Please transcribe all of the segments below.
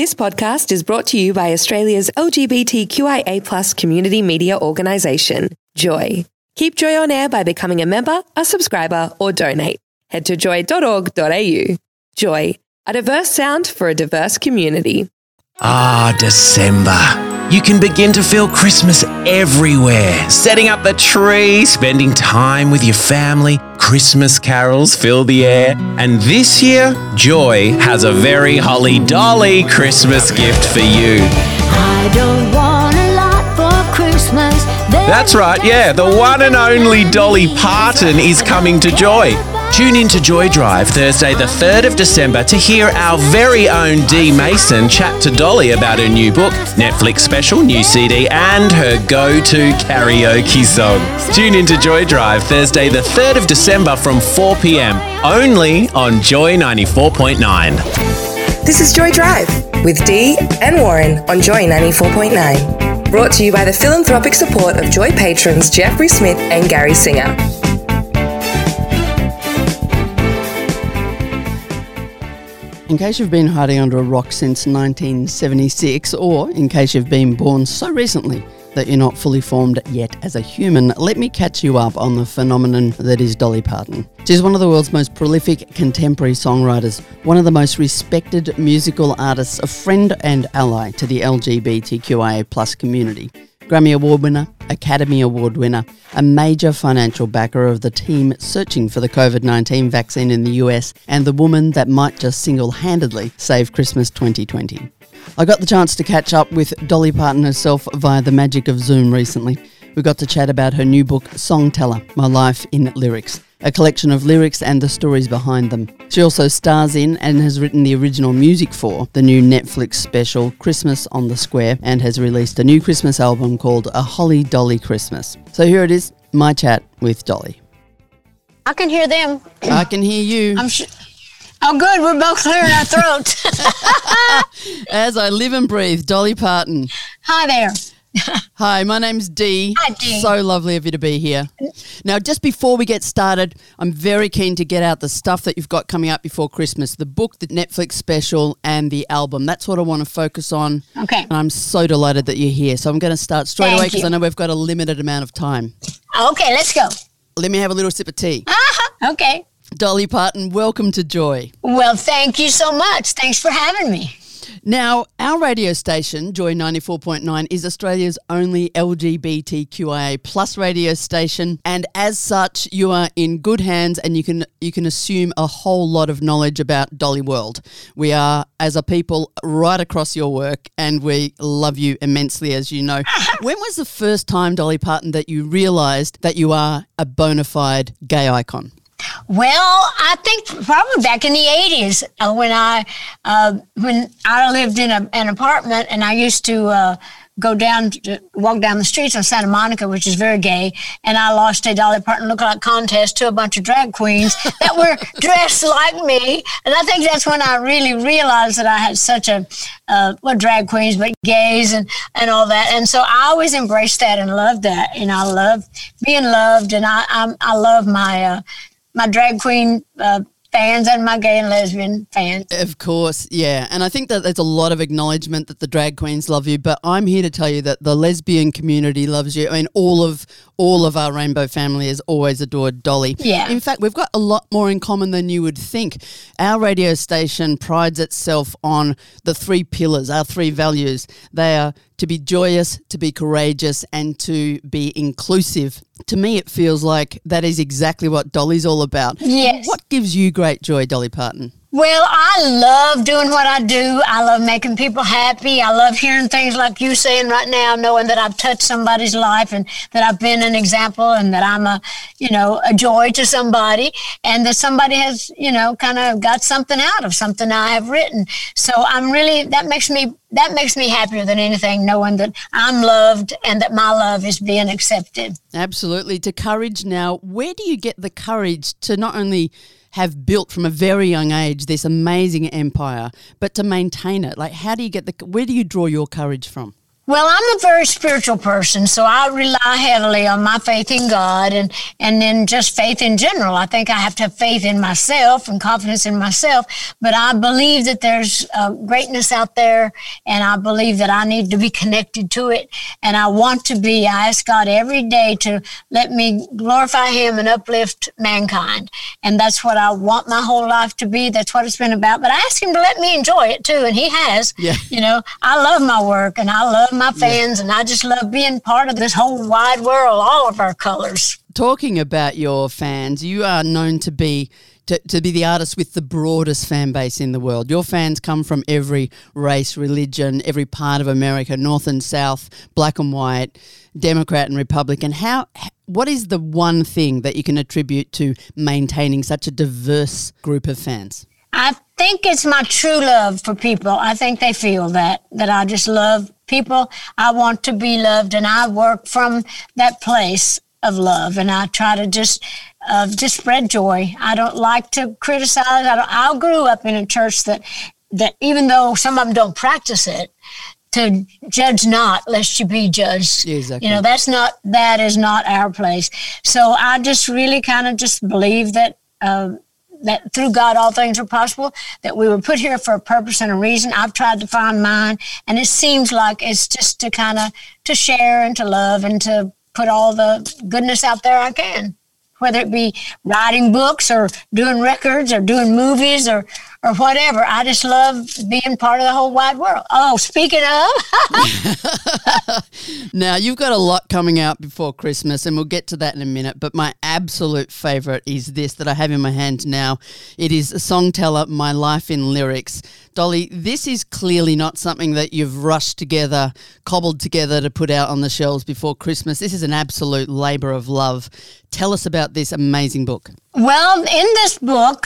This podcast is brought to you by Australia's LGBTQIA+ community media organisation, Joy. Keep Joy on air by becoming a member, a subscriber, or donate. Head to joy.org.au. Joy, a diverse sound for a diverse community. December. You can begin to feel Christmas everywhere. Setting up the tree, spending time with your family, Christmas carols fill the air. And this year, Joy has a very holly dolly Christmas gift for you. I don't want a lot for Christmas. That's right, yeah, the one and only Dolly Parton is coming to Joy. Tune in to Joy Drive Thursday the 3rd of December to hear our very own Dee Mason chat to Dolly about her new book, Netflix special, new CD and her go-to karaoke song. Tune in to Joy Drive Thursday the 3rd of December from 4 p.m, only on Joy 94.9. This is Joy Drive with Dee and Warren on Joy 94.9. Brought to you by the philanthropic support of Joy patrons Jeffrey Smith and Gary Singer. In case you've been hiding under a rock since 1976, or in case you've been born so recently that you're not fully formed yet as a human, let me catch you up on the phenomenon that is Dolly Parton. She's one of the world's most prolific contemporary songwriters, one of the most respected musical artists, a friend and ally to the LGBTQIA+ community. Grammy Award winner, Academy Award winner, a major financial backer of the team searching for the COVID-19 vaccine in the US, and the woman that might just single-handedly save Christmas 2020. I got the chance to catch up with Dolly Parton herself via the magic of Zoom recently. We got to chat about her new book, Songteller, My Life in Lyrics, a collection of lyrics and the stories behind them. She also stars in and has written the original music for the new Netflix special, Christmas on the Square, and has released a new Christmas album called A Holly Dolly Christmas. So here it is, my chat with Dolly. I can hear them. I can hear you. Oh, good. We're both clearing our throats. As I live and breathe, Dolly Parton. Hi there. Hi, my name's Dee. Hi, Dee. So lovely of you to be here. Now, just before we get started, I'm very keen to get out the stuff that you've got coming up before Christmas, the book, the Netflix special, and the album. That's what I want to focus on. Okay. And I'm so delighted that you're here. So I'm going to start straight Thank away because you. I know we've got a limited amount of time. Okay, let's go. Let me have a little sip of tea. Okay. Dolly Parton, welcome to Joy. Well, thank you so much. Thanks for having me. Now, our radio station, Joy 94.9, is Australia's only LGBTQIA+ radio station, and as such, you are in good hands and you can assume a whole lot of knowledge about Dolly World. We are, as a people, right across your work, and we love you immensely, as you know. When was the first time, Dolly Parton, that you realised that you are a bona fide gay icon? Well, I think probably back in the 80s when I lived in an apartment and I used to walk down the streets of Santa Monica, which is very gay, and I lost a Dolly Parton lookalike contest to a bunch of drag queens that were dressed like me. And I think that's when I really realized that I had such drag queens, but gays and all that. And so I always embraced that and loved that. And I love being loved, and I love my drag queen fans and my gay and lesbian fans. Of course, yeah. And I think that there's a lot of acknowledgement that the drag queens love you, but I'm here to tell you that the lesbian community loves you. I mean, all of our rainbow family has always adored Dolly. Yeah. In fact, we've got a lot more in common than you would think. Our radio station prides itself on the 3 pillars, our 3 values. They are to be joyous, to be courageous, and to be inclusive. To me, it feels like that is exactly what Dolly's all about. Yes. What gives you great joy, Dolly Parton? Well, I love doing what I do. I love making people happy. I love hearing things like you saying right now, knowing that I've touched somebody's life and that I've been an example and that I'm a joy to somebody and that somebody has, kind of got something out of something I have written. So that makes me happier than anything, knowing that I'm loved and that my love is being accepted. Absolutely. To courage now, where do you get the courage to not only have built from a very young age this amazing empire, but to maintain it? Like, how do you where do you draw your courage from? Well, I'm a very spiritual person, so I rely heavily on my faith in God and then just faith in general. I think I have to have faith in myself and confidence in myself, but I believe that there's greatness out there, and I believe that I need to be connected to it, and I want to be. I ask God every day to let me glorify Him and uplift mankind, and that's what I want my whole life to be. That's what it's been about, but I ask Him to let me enjoy it too, and He has. Yeah. You know, I love my work, and I love my fans, and I just love being part of this whole wide world, all of our colors. Talking about your fans, you are known to be the artist with the broadest fan base in the world. Your fans come from every race, religion, every part of America, North and South, black and white, Democrat and Republican. What is the one thing that you can attribute to maintaining such a diverse group of fans? I think it's my true love for people. I think they feel that I just love people. I want to be loved, and I work from that place of love, and I try to just spread joy. I don't like to criticize. I grew up in a church that even though some of them don't practice it, to judge not lest you be judged. Exactly. You know, that is not our place. So I just really kind of just believe that through God all things are possible, that we were put here for a purpose and a reason. I've tried to find mine, and it seems like it's just to kind of to share and to love and to put all the goodness out there I can, whether it be writing books or doing records or doing movies or whatever. I just love being part of the whole wide world. Oh, speaking of. Now, you've got a lot coming out before Christmas, and we'll get to that in a minute, but my absolute favourite is this that I have in my hand now. It is Songteller, My Life in Lyrics. Dolly, this is clearly not something that you've rushed together, cobbled together to put out on the shelves before Christmas. This is an absolute labour of love. Tell us about this amazing book. Well, in this book,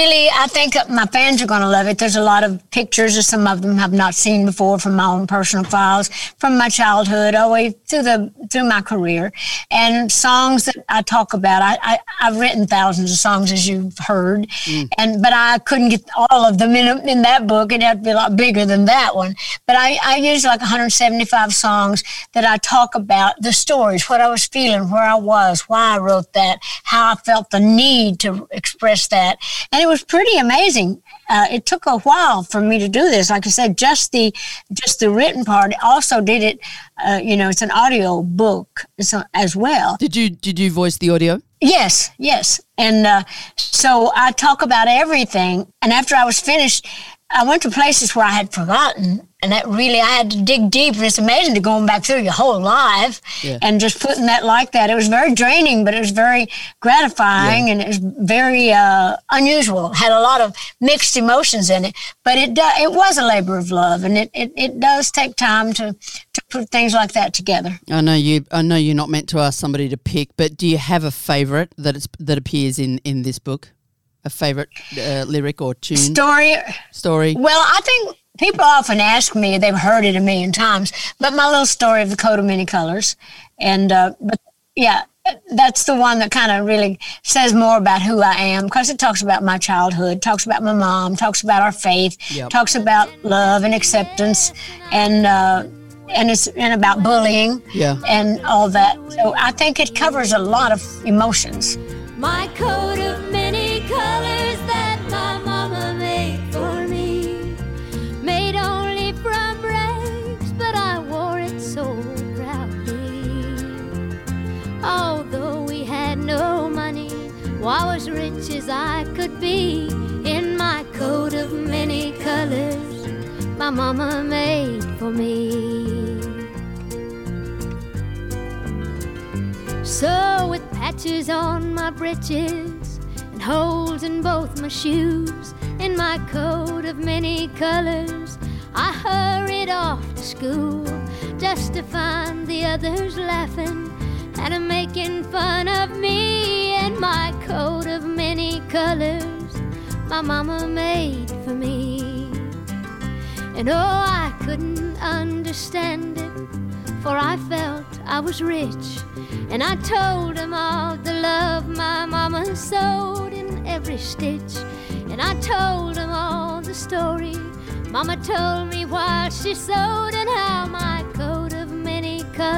I think my fans are going to love it. There's a lot of pictures, and some of them have not seen before, from my own personal files, from my childhood all the way through my career, and songs that I talk about. I've written thousands of songs, as you've heard, but I couldn't get all of them in that book. It'd have to be a lot bigger than that one. But I use like 175 songs that I talk about the stories, what I was feeling, where I was, why I wrote that, how I felt the need to express that. And it was pretty amazing. It took a while for me to do this. Like I said, just the written part. Also did it, it's an audio book as well. Did you voice the audio? Yes. And so I talk about everything. And after I was finished, I went to places where I had forgotten, and that really, I had to dig deep, and it's amazing to going back through your whole life and just putting that like that. It was very draining, but it was very gratifying, and it was very unusual. Had a lot of mixed emotions in it, but it was a labor of love, and it does take time to put things like that together. I know you're not meant to ask somebody to pick, but do you have a favourite that appears in this book? A favourite lyric or tune? Story. Well, I think people often ask me, they've heard it a million times, but my little story of the coat of many colors. And, but yeah, that's the one that kind of really says more about who I am, because it talks about my childhood, talks about my mom, talks about our faith, talks about love and acceptance, and about bullying and all that. So I think it covers a lot of emotions. My coat of many colors that my mama made for me, made only from rags, but I wore it so proudly. Although we had no money, I was rich as I could be, in my coat of many colors my mama made for me. So with patches on my breeches and holes in both my shoes, in my coat of many colors, I hurried off to school, just to find the others laughing and making fun of me, in my coat of many colors my mama made for me. And oh, I couldn't understand it, for I felt I was rich, and I told them all the love my mama sewed in every stitch. And I told them all the story mama told me while she sewed, and how my coat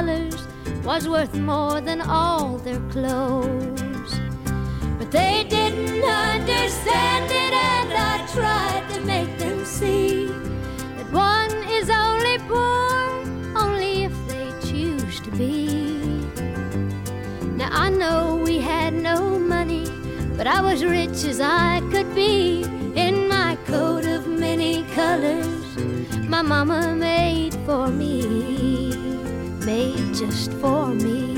colors was worth more than all their clothes. But they didn't understand it, and I tried to make them see that one is only poor only if they choose to be. Now I know we had no money, but I was rich as I could be in my coat of many colors my mama made for me, made just for me.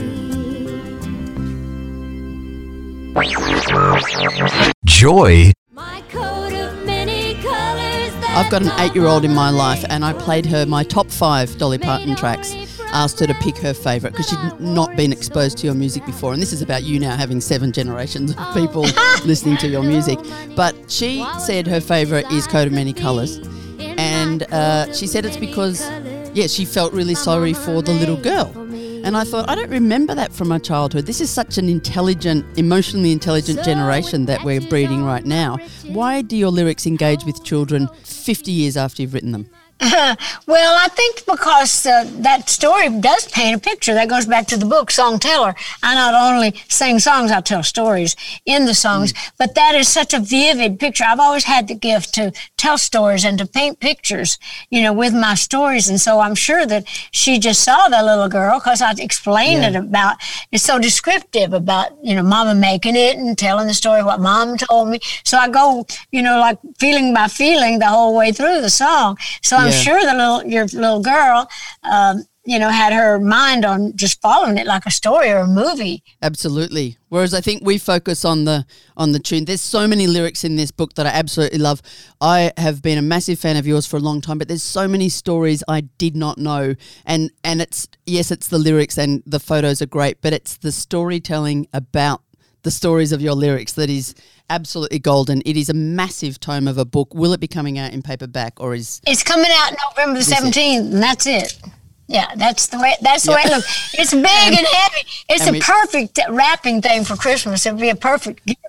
Joy. My coat of many colors. I've got an 8-year-old in my life, and I played her my top 5 Dolly Parton tracks. Asked her to pick her favourite because she'd not been exposed to your music before. And this is about you now having 7 generations of people listening to your music. But she said her favourite is Coat of Many Colours. And she said it's because, she felt really sorry for the little girl. And I thought, I don't remember that from my childhood. This is such an intelligent, emotionally intelligent generation that we're breeding right now. Why do your lyrics engage with children 50 years after you've written them? Well, I think because that story does paint a picture. That goes back to the book, Song Teller. I not only sing songs, I tell stories in the songs, but that is such a vivid picture. I've always had the gift to tell stories and to paint pictures, with my stories. And so I'm sure that she just saw the little girl because I explained it about, it's so descriptive about, mama making it and telling the story, what mom told me. So I go, like feeling by feeling the whole way through the song. So I'm sure your little girl, had her mind on just following it like a story or a movie. Absolutely. Whereas I think we focus on the tune. There's so many lyrics in this book that I absolutely love. I have been a massive fan of yours for a long time, but there's so many stories I did not know. And it's the lyrics and the photos are great, but it's the storytelling about the stories of your lyrics that is absolutely golden. It is a massive tome of a book. Will it be coming out in paperback or is... It's coming out November the 17th, and that's it. Yeah, that's the way it looks. It's big and heavy. It's a perfect wrapping thing for Christmas. It'd be a perfect gift.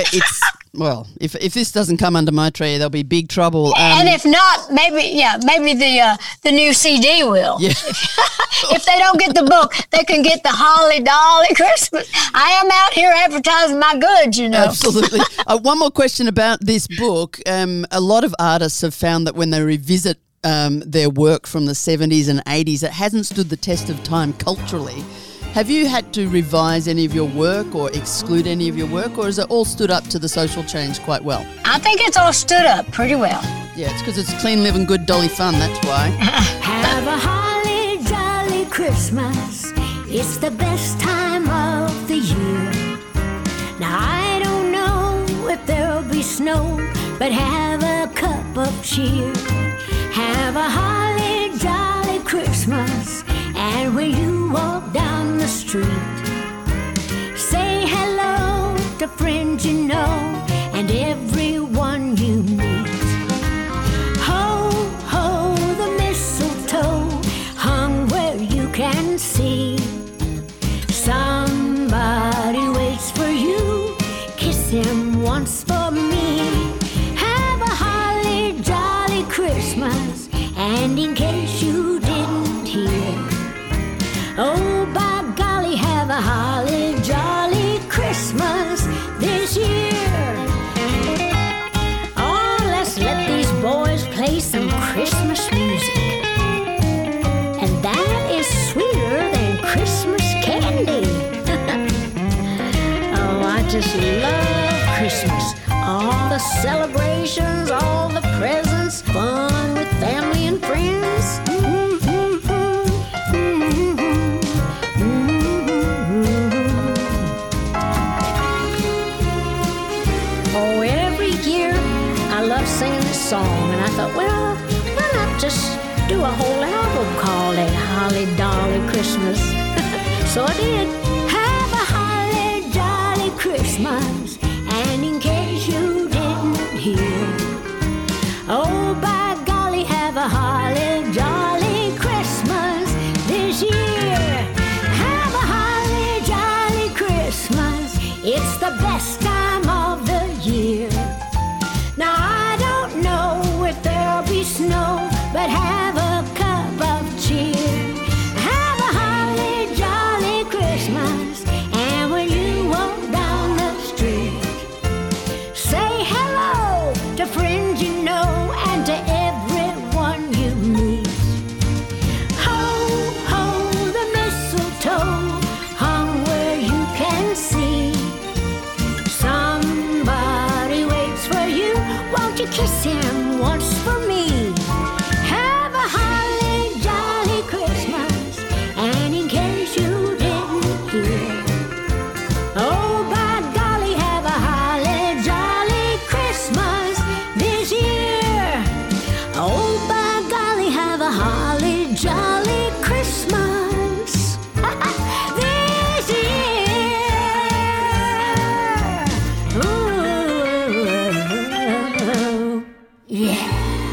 If this doesn't come under my tree, there'll be big trouble. And if not, maybe the new CD will. Yeah. If they don't get the book, they can get the Holly Dolly Christmas. I am out here advertising my goods, Absolutely. One more question about this book. A lot of artists have found that when they revisit their work from the 70s and 80s, it hasn't stood the test of time culturally. Have you had to revise any of your work or exclude any of your work, or has it all stood up to the social change quite well? I think it's all stood up pretty well. Yeah, it's because it's clean, living, good, dolly fun, that's why. Have a holly jolly Christmas. It's the best time of the year. Now I don't know if there'll be snow, but have a cup of cheer. Have a holly jolly Christmas. And when you walk down the street, say hello to friends you know and everyone you meet. Ho, ho, the mistletoe hung where you can see. Somebody waits for you, kiss him once for me. Have a holly jolly Christmas, and in case you didn't hear, oh, by golly, have a holly jolly Christmas this year. Oh, let's let these boys play some Christmas music. And that is sweeter than Christmas candy. Oh, I just love Christmas. All the celebrations, all the presents, fun with family and friends. Singing this song, and I thought, well, why not just do a whole album called A Holly Dolly Christmas? So I did. Have a holly jolly Christmas, and in case you didn't hear, oh, by golly, have a holly jolly Christmas this year. Have a holly jolly Christmas. It's the best time of the year. Now I don't know if there'll be snow, but have a cup of cheer. Have a holly holly jolly Christmas this year. Ooh, yeah.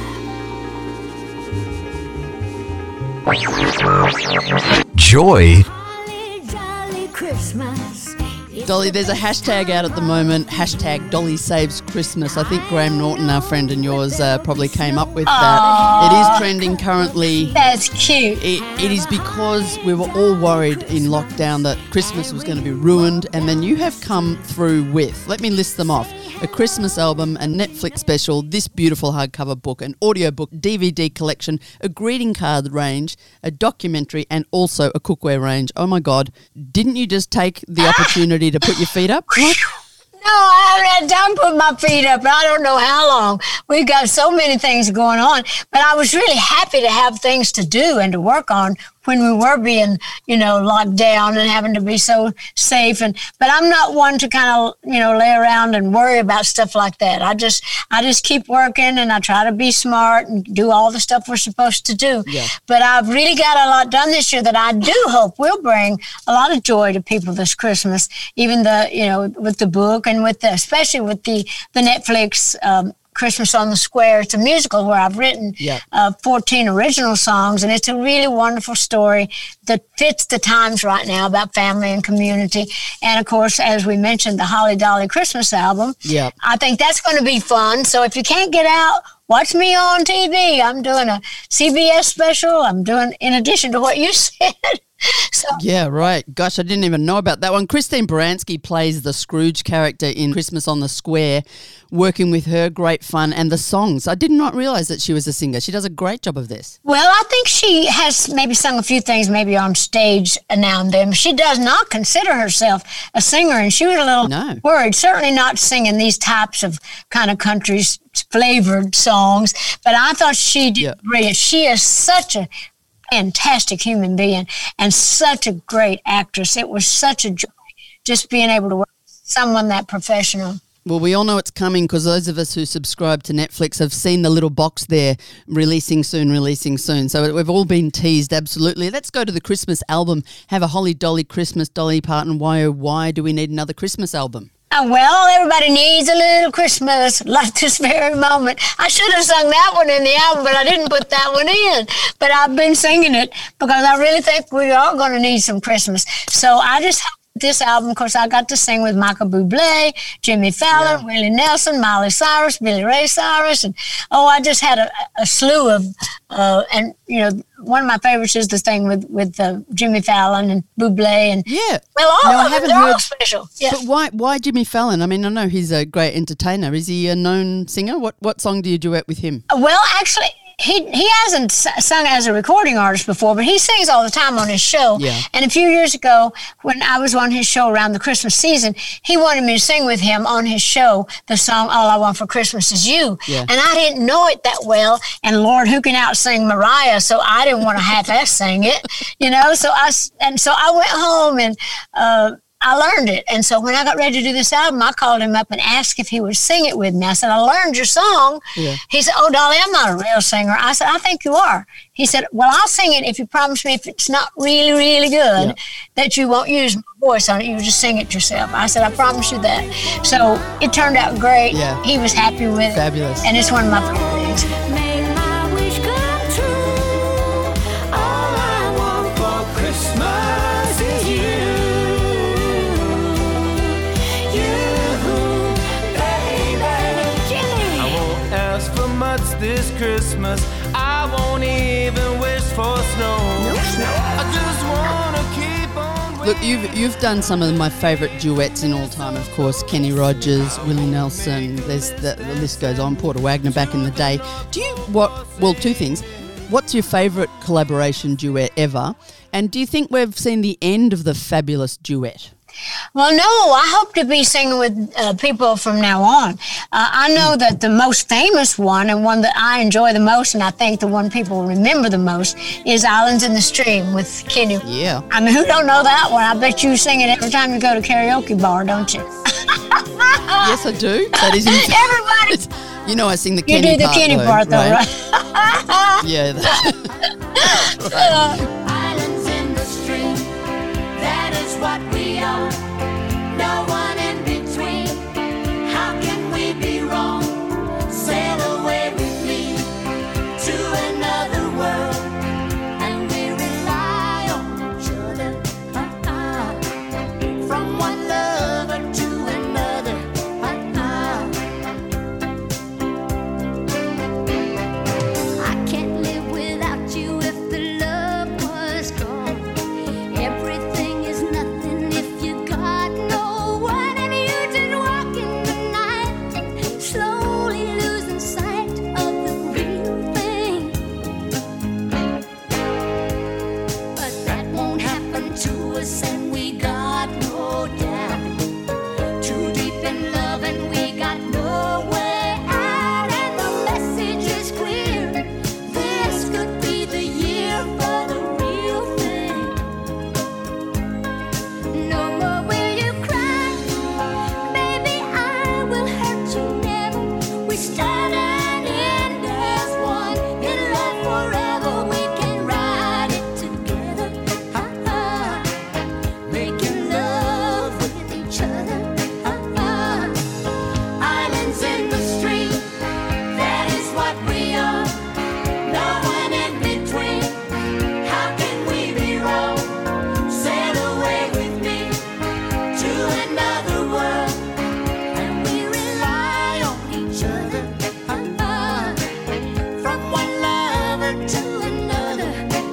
Joy. Holly jolly Christmas. Dolly, there's a hashtag out at the moment, hashtag Dolly Saves Christmas. I think Graham Norton, our friend and yours, probably came up with that. It is trending currently. That's cute. It is because we were all worried in lockdown that Christmas was going to be ruined, and then you have come through with, let me list them off, a Christmas album, a Netflix special, this beautiful hardcover book, an audiobook, DVD collection, a greeting card range, a documentary, and also a cookware range. Oh my God, didn't you just take the opportunity to put your feet up? What? No, I haven't had time to put my feet up. I don't know how long. We've got so many things going on. But I was really happy to have things to do and to work on when we were being, locked down and having to be so safe. But I'm not one to kind of, lay around and worry about stuff like that. I just keep working, and I try to be smart and do all the stuff we're supposed to do. Yeah. But I've really got a lot done this year that I do hope will bring a lot of joy to people this Christmas, even with the book and especially with the Netflix Christmas on the Square. It's a musical where I've written 14 original songs, and it's a really wonderful story that fits the times right now about family and community. And, of course, as we mentioned, the Holly Dolly Christmas album. Yep. I think that's going to be fun. So if you can't get out, watch me on TV. I'm doing a CBS special. I'm doing, in addition to what you said. So, yeah, right. Gosh, I didn't even know about that one. Christine Baranski plays the Scrooge character in Christmas on the Square. Working with her, great fun. And the songs, I did not realise that she was a singer. She does a great job of this. Well, I think she has maybe sung a few things maybe on stage now and then. She does not consider herself a singer, and she was a little worried. Certainly not singing these types of kind of country flavored songs. But I thought she did brilliant. She is such a fantastic human being and such a great actress. It was such a joy just being able to work with someone that professional. Well, we all know it's coming because those of us who subscribe to Netflix have seen the little box there, releasing soon. So we've all been teased, absolutely. Let's go to the Christmas album. Have a Holly Dolly Christmas, Dolly Parton. Why, oh, why do we need another Christmas album? Well, everybody needs a little Christmas like this very moment. I should have sung that one in the album, but I didn't put that one in. But I've been singing it because I really think we are going to need some Christmas. So I just this album, of course, I got to sing with Michael Bublé, Jimmy Fallon, Willie Nelson, Miley Cyrus, Billy Ray Cyrus, and I just had a slew of, and one of my favorites is the thing with Jimmy Fallon and Bublé, and I haven't heard all special. Yeah. But why Jimmy Fallon? I mean, I know he's a great entertainer. Is he a known singer? What song do you duet with him? Well, actually, He hasn't sung as a recording artist before, but he sings all the time on his show. Yeah. And a few years ago, when I was on his show around the Christmas season, he wanted me to sing with him on his show the song "All I Want for Christmas Is You." Yeah. And I didn't know it that well. And Lord, who can out-sing Mariah? So I didn't want to half-ass sing it, So I went home and I learned it. And so when I got ready to do this album, I called him up and asked if he would sing it with me. I said, I learned your song. Yeah. He said, oh, Dolly, I'm not a real singer. I said, I think you are. He said, well, I'll sing it if you promise me if it's not really, really good, that you won't use my voice on it. You just sing it yourself. I said, I promise you that. So it turned out great. Yeah. He was happy with it. Fabulous. And it's one of my favorites. This Christmas, I won't even wish for snow. No snow. I just wanna keep on. Look, you've done some of my favourite duets in all time, of course. Kenny Rogers, Willie Nelson. There's the list goes on. Porter Wagner back in the day. Two things. What's your favourite collaboration duet ever? And do you think we've seen the end of the fabulous duet? Well, no, I hope to be singing with people from now on. I know that the most famous one and one that I enjoy the most, and I think the one people remember the most, is Islands in the Stream with Kenny. Yeah. I mean, who don't know that one? I bet you sing it every time you go to karaoke bar, don't you? Yes, I do. That is everybody. You know I sing the You Kenny do the part, Kenny though, part, though, right? Yeah. That's right. Islands in the stream, that is what we are. No one in between. How can we be wrong? Sail away with me to another world, and we rely on each other. From one lover to another. I can't live without you if the love was gone. Everything is nothing if you got no one, and you just walk in the night, slowly losing sight of the real thing. But that won't happen to us, and we got no doubt. Too deep in love, and we got no way out, and the message is clear. This could be the year for the real thing. No more will you cry, baby, I will hurt you never. We start and end as one, in love forever. We can ride it together, making love with each other. Islands in the stream, that is what we are. No one in between. How can we be wrong? Sail away with me to another world, and we rely on each other. From one lover to another.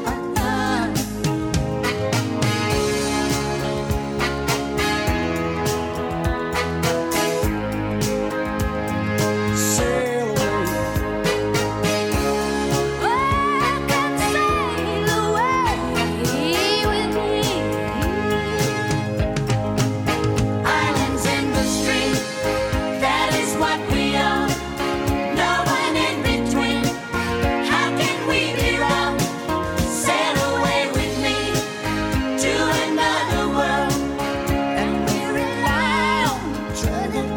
Sail away. Come sail away with me. Islands in the stream, that is what we are. No one in between. How can we be wrong? Sail away with me to another world, and we rely on each other.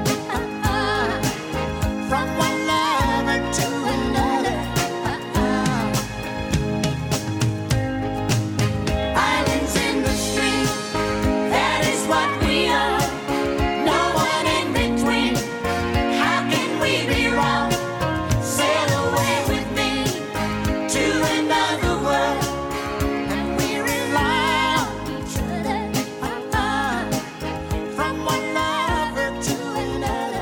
From one lover to another. Islands in the stream, that is what we are. No one in between. How can we be wrong? Sail away with me to another world, and we rely on each other. From one lover to another.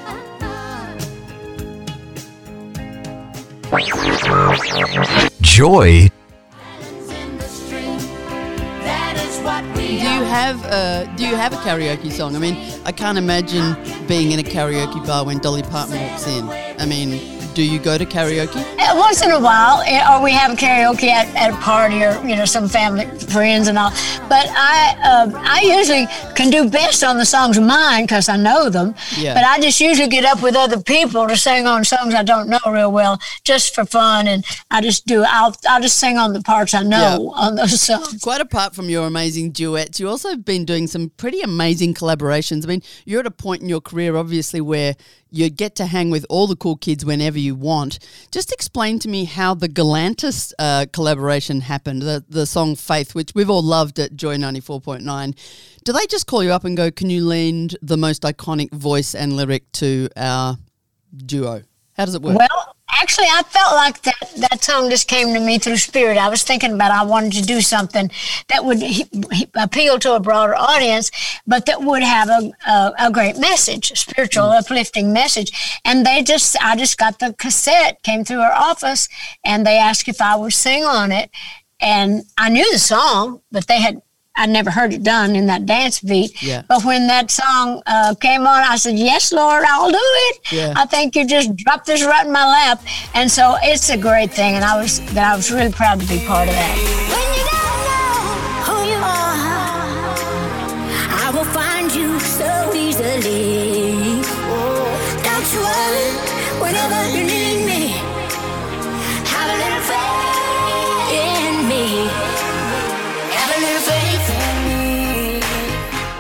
Joy. Islands in the stream, that is what we Do you have a karaoke song? I mean, I can't imagine being in a karaoke bar when Dolly Parton walks in. I mean, do you go to karaoke? Once in a while, or we have karaoke at a party, or some family, friends, and all. But I usually can do best on the songs of mine because I know them. Yeah. But I just usually get up with other people to sing on songs I don't know real well, just for fun. And I'll just sing on the parts I know on those songs. Quite apart from your amazing duets, you also have been doing some pretty amazing collaborations. I mean, you're at a point in your career, obviously, where you get to hang with all the cool kids whenever you want. Just explain to me how the Galantis collaboration happened, the song Faith, which we've all loved at Joy 94.9. Do they just call you up and go, can you lend the most iconic voice and lyric to our duo? How does it work? Well, actually, I felt like that song just came to me through spirit. I was thinking about I wanted to do something that would appeal to a broader audience, but that would have a great message, a spiritual, uplifting message. And I just got the cassette, came through our office, and they asked if I would sing on it. And I knew the song, but I'd never heard it done in that dance beat. Yeah. But when that song came on, I said, yes, Lord, I'll do it. Yeah. I think you just dropped this right in my lap. And so it's a great thing. And I was really proud to be part of that. When you don't know who you are, I will find you so easily. Don't you worry, whenever you need me, have a little faith in me. Have a little faith in me.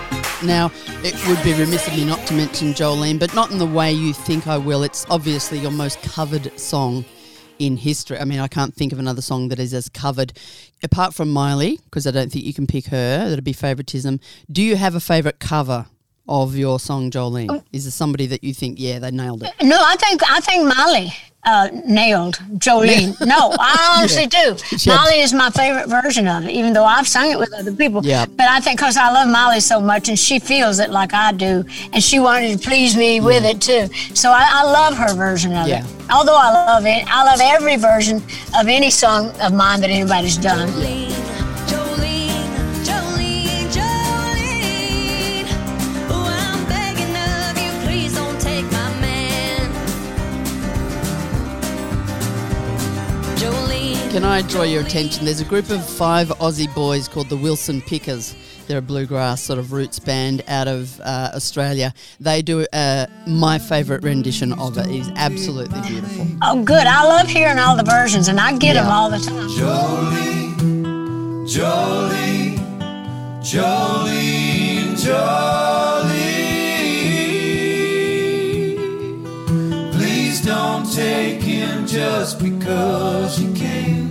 Now, it would be remiss of me not to mention Jolene, but not in the way you think I will. It's obviously your most covered song in history. I mean, I can't think of another song that is as covered, apart from Miley, because I don't think you can pick her. That'd be favouritism. Do you have a favourite cover of your song, Jolene? Is there somebody that you think, yeah, they nailed it? No, I think Molly nailed Jolene. No, I honestly do. Yeah. Molly is my favorite version of it, even though I've sung it with other people. Yeah. But I think because I love Molly so much and she feels it like I do, and she wanted to please me with it too. So I love her version of it. Although I love it, I love every version of any song of mine that anybody's done. Can I draw your attention? There's a group of 5 Aussie boys called the Wilson Pickers. They're a bluegrass sort of roots band out of Australia. They do my favourite rendition of it. It is absolutely beautiful. Oh, good. I love hearing all the versions, and I get them all the time. Jolene, Jolene, Jolene, Jolene. Please don't take him just because you can.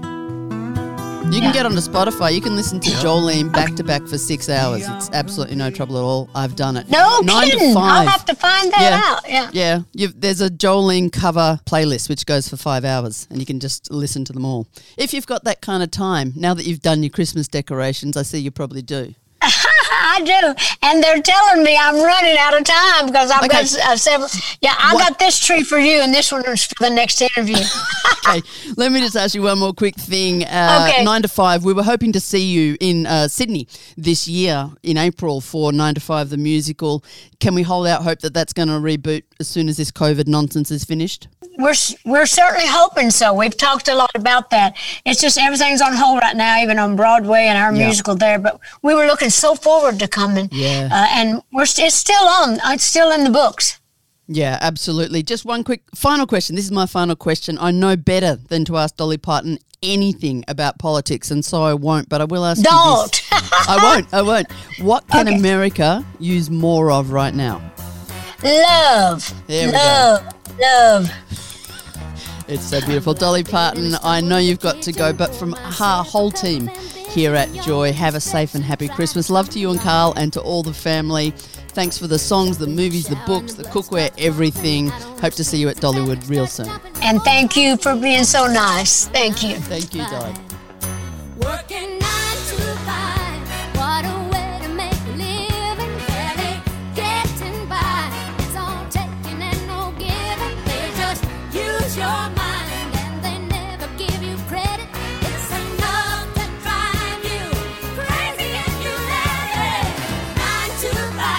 You can get onto Spotify. You can listen to Jolene back to back for 6 hours. It's absolutely no trouble at all. I've done it. No 9 kidding. to 5. I'll have to find that out. Yeah. There's a Jolene cover playlist which goes for 5 hours, and you can just listen to them all. If you've got that kind of time, now that you've done your Christmas decorations, I see you probably do. I do, and they're telling me I'm running out of time because I've got several. Yeah, I got this tree for you, and this one is for the next interview. Okay, let me just ask you one more quick thing. 9 to 5, we were hoping to see you in Sydney this year in April for 9 to 5, the musical. Can we hold out hope that that's going to reboot as soon as this COVID nonsense is finished? We're certainly hoping so. We've talked a lot about that. It's just everything's on hold right now, even on Broadway and our musical there. But we were looking so forward to coming. And it's still on. It's still in the books. Yeah, absolutely. Just one quick final question. This is my final question. I know better than to ask Dolly Parton anything about politics, and so I won't, but I will ask you this. I won't. What can America use more of right now? Love. There we go. Love. It's so beautiful. Dolly Parton, I know you've got to go, but from our whole team here at Joy, have a safe and happy Christmas. Love to you and Carl and to all the family. Thanks for the songs, the movies, the books, the cookware, everything. Hope to see you at Dollywood real soon. And thank you for being so nice. Thank you. Thank you, Dolly. Working 9 to 5, what a way to make a living. Barely getting by, it's all taking and no giving. They just use your mind and they never give you credit. It's enough to drive you crazy if you let it. 9 to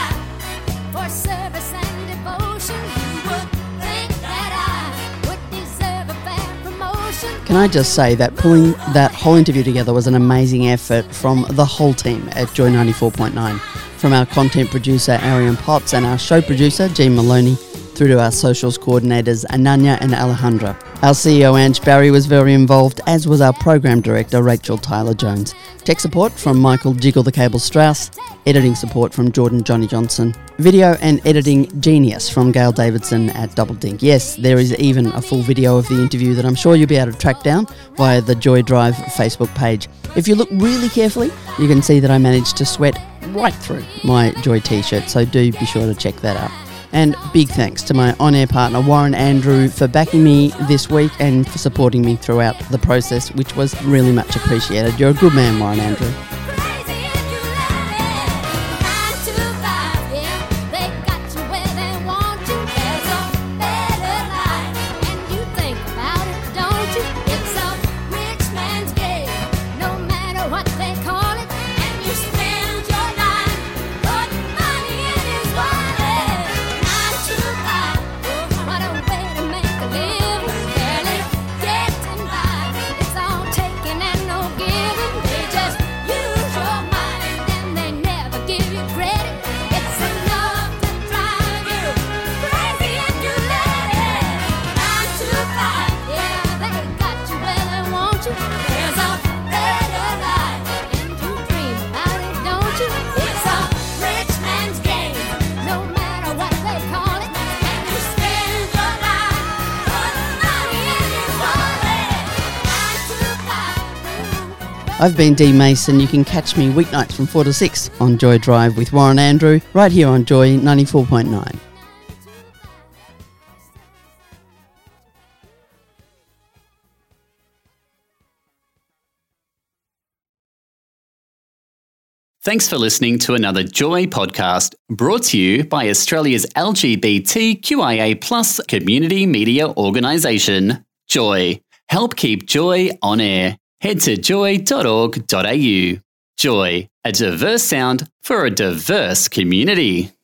5, for service and devotion. You would think that I would deserve a fair promotion. Can I just say that pulling that whole interview together was an amazing effort from the whole team at Joy 94.9. From our content producer, Arian Potts, and our show producer, Jean Maloney, through to our socials coordinators, Ananya and Alejandra. Our CEO, Ange Barry, was very involved, as was our program director, Rachel Tyler-Jones. Tech support from Michael Jiggle the Cable Strauss. Editing support from Jordan Johnny Johnson. Video and editing genius from Gail Davidson at Double Dink. Yes, there is even a full video of the interview that I'm sure you'll be able to track down via the Joy Drive Facebook page. If you look really carefully, you can see that I managed to sweat right through my Joy t-shirt, so do be sure to check that out. And big thanks to my on-air partner Warren Andrew for backing me this week and for supporting me throughout the process, which was really much appreciated. You're a good man, Warren Andrew. It's all taking and no giving. They just use I've been Dee Mason. You can catch me weeknights from 4 to 6 on Joy Drive with Warren Andrew, right here on Joy 94.9. Thanks for listening to another Joy podcast brought to you by Australia's LGBTQIA+ community media organisation, Joy. Help keep Joy on air. Head to joy.org.au. Joy, a diverse sound for a diverse community.